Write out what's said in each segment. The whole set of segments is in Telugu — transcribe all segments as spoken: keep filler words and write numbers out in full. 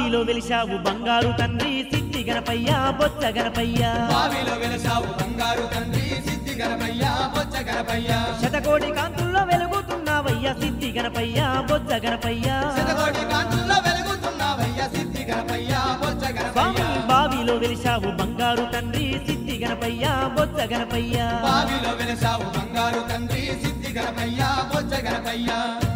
బావిలో వెలిశావు బంగారు తండ్రి సిద్ధి గణపయ్య బొచ్చ గణపయ్య బావిలో వెలసావు బంగారు తండ్రి సిద్ధి గణపయ్య బొచ్చ గణపయ్య శతకోటి కాంతుల్లో వెలుగుతున్నావయ్య సిద్ధి గణపయ్య బొచ్చ గణపయ్య శతకోటి కాంతుల్లో వెలుగుతున్నావయ్య సిద్ధి గణపయ్య బొచ్చ స్వామి గణపయ్య బావిలో వెలిశావు బంగారు తండ్రి సిద్ధి గణపయ్య బొచ్చ గణపయ్య బావిలో వెలసావు బంగారు తండ్రి సిద్ధి గణపయ్య బొచ్చ గణపయ్య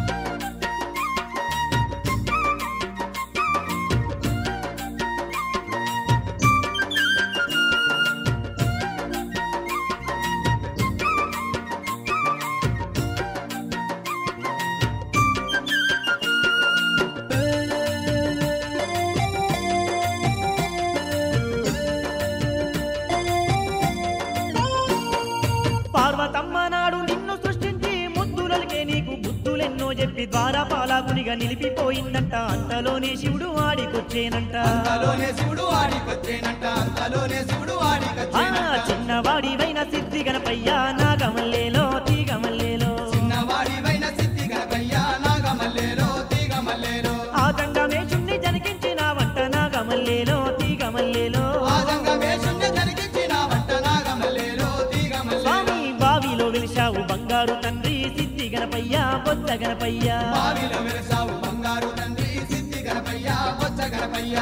పార్వతమ్మ నాడు నిన్ను సృష్టించి ముద్దులకే నీకు బుద్ధులెన్నో చెప్పి ద్వారా పాలాకునిగా నిలిపిపోయిందంట అంతలోనే శివుడు ఆడికొచ్చేనంట అంతలోనే శివుడు ఆడికొచ్చేనంట అంతలోనే శివుడు ఆ ఆడికొచ్చేనంట చిన్నవాడివైన సిద్ధి గణపయ్య నాగమల్లేలో తీగమల్లేలో చిన్నవాడివైన సిద్ధి గణపయ్య నాగమల్లేలో తీగమల్లేలో ఆ గంగమేశుణ్ణి జనికించినావంట నాగమల్లేలో తీగమల్లేలో ఆదంగమేశుణ్ణి జరిగించినావంట నాగమల్లేలో తీగమల్లేలో స్వామి బావిలో వెలిశావు బంగారు తండ్రి సిద్ధి గణపయ్య బొచ్చ గణపయ్య బావిలో వెలసావు బంగారు తండ్రి సిద్ధి గణపయ్య బొచ్చ గణపయ్య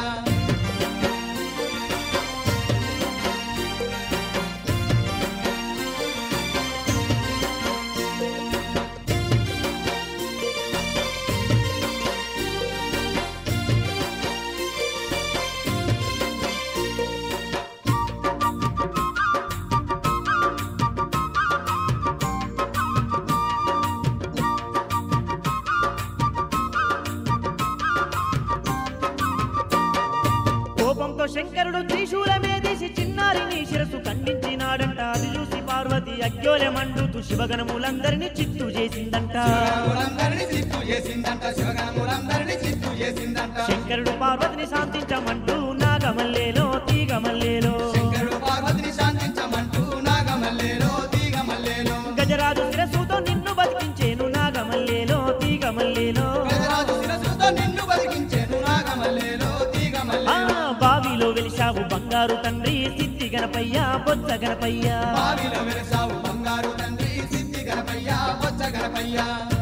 కోపంతో శంకరుడు త్రిశూలమే తీసి చిన్నారిని శిరసు ఖండించినాడంట అది చూసి పార్వతి అగ్యోలె మండుతూ శివగణములందరినీ చిత్తు చేసిందంట శివగణములందరినీ చిత్తు చేసిందంట శివగణములందరినీ చిత్తు చేసిందంట శంకరుడు పార్వతిని శాంతించమంటూ నాగమల్లేలో తీగమల్లేలో శంకరుడు పార్వతిని శాంతించమంటూ నాగమల్లేలో తీగమల్లేలో గజరాజు శిరస్సుతో నిన్ను బతికించేను నాగమల్లేలో తీగమల్లేలో గజరాజు శిరస్సుతో నిన్ను బతికించేను నాగమల్లేలో ఆ తీగమల్లేలో బావిలో వెలిశావు బంగారు తండ్రి సిద్ధి గణపయ్య బొచ్చ గణపయ్య బావిలో వెలసావు బంగారు తండ్రి సిద్ధి గణపయ్య బొచ్చ గణపయ్య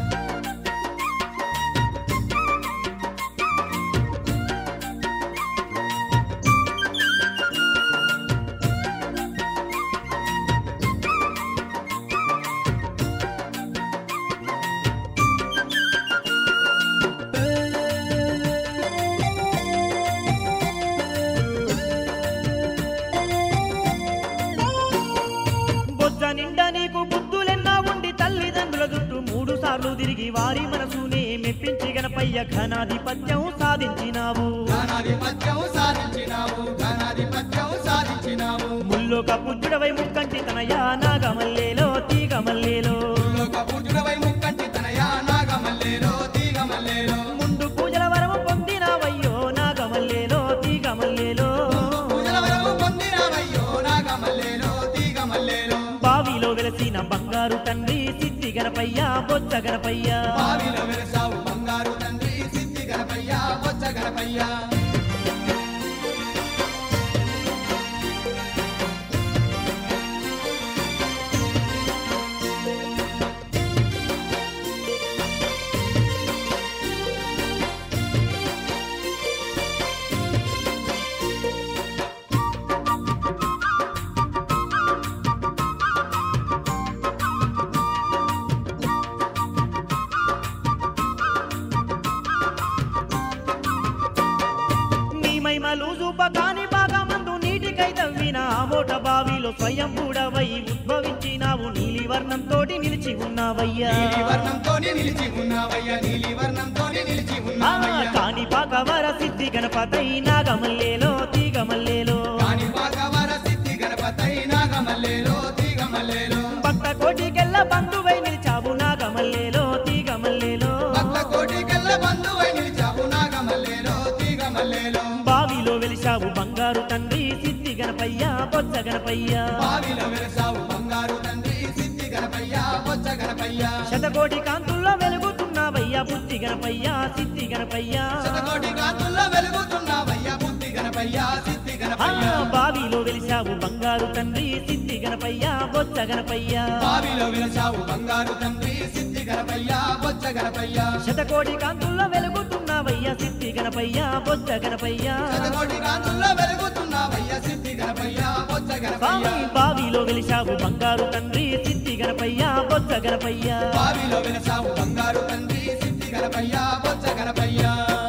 బొజ్జ నిండా నీకు బుద్ధులెన్నా ఉండి తల్లిదండ్రుల చుట్టూ మూడు సార్లు తిరిగి వారి మనసునే మెప్పించి గణపయ్య ఘనాధిపత్యం సాధించినావు ఘనాధిపత్యం సాధించినావు ఘనాధిపత్యం సాధించినావు ముల్లోక పుజ్జుడవై ముక్కంటి తనయ నాగమల్లేలో తీగమల్లేలో లోక పూజుడవై ముక్కంటి తనయ నాగమల్లేలో తీగమల్లేలో ముందు పూజల వరము పొందినావయ్యో నాగమల్లేలో తీగమల్లేలో పూజల వరము పొందినావయ్యో నాగమల్లేలో తీగమల్లేలో బావిలో వెలసిన బంగారు తండ్రి సిద్ధి గణపయ్య బొచ్చ గణపయ్య బావిలో వెలసావు బంగారు తండ్రి సిద్ధి గణపయ్య బొచ్చ గణపయ్య నీ మహిమలు చూపకాని బాగా మందు నీటికై తవ్విన ఆ మోట బావిలో స్వయం కూడవై ఉద్భవించినావు నీలి వర్ణంతోటి నిలిచి ఉన్నావయ్యా నీలి వర్ణంతోనే నిలిచి ఉన్నావయ్యా నీలి వర్ణంతోనే నిలిచి ఆ ఉన్నావయ్యా కాని పాకవర సిద్ధి గణపతై నాగమల్లేలో తీగమల్లేలో కాని పాకవర సిద్ధి గణపతై నాగమల్లేలో తీగమల్లేలో భక్త కోటికెల్ల బంధువై నిలిచావు నాగమల్లేలో తీగమల్లేలో భక్త కోటికెల్ల బంధువై నిలిచావు నాగమల్లేలో తీగమల్లేలో బావిలో వెలిశావు బంగారు తండ్రి సిద్ధి గణపయ్య బొచ్చ గణపయ్య బావిలో వెలసావు బంగారు తండ్రి సిద్ధి గణపయ్య బొచ్చ గణపయ్య శతకోటి కాంతుల్లో వెలుగుతున్నావయ్యా బుద్ధి గణపయ్య సిద్ధి గణపయ్య శతకోటి కాంతుల్లో వెలుగుతున్నావు బంగారు తండ్రి సిద్ధి గణపయ్య బొజ్జ గణపయ్య బావిలో వెలసావు బంగారు తండ్రి సిద్ధి గణపయ్య బొజ్జ గణపయ్య శతకోటి కాంతుల్లో వెలుగుతున్నావయ్య సిద్ధి గణపయ్య బొజ్జ గణపయ్య శతకోటి కాంతుల్లో వెలుగుతున్నావయ్య సిద్ధి గణపయ్య బొజ్జ గణపయ్య స్వామి బావిలో వెలిశావు బంగారు తండ్రి సిద్ధి గణపయ్య బొజ్జ గణపయ్య బావిలో వెలసావు బంగారు తండ్రి సిద్ధి గణపయ్య బొజ్జ గణపయ్య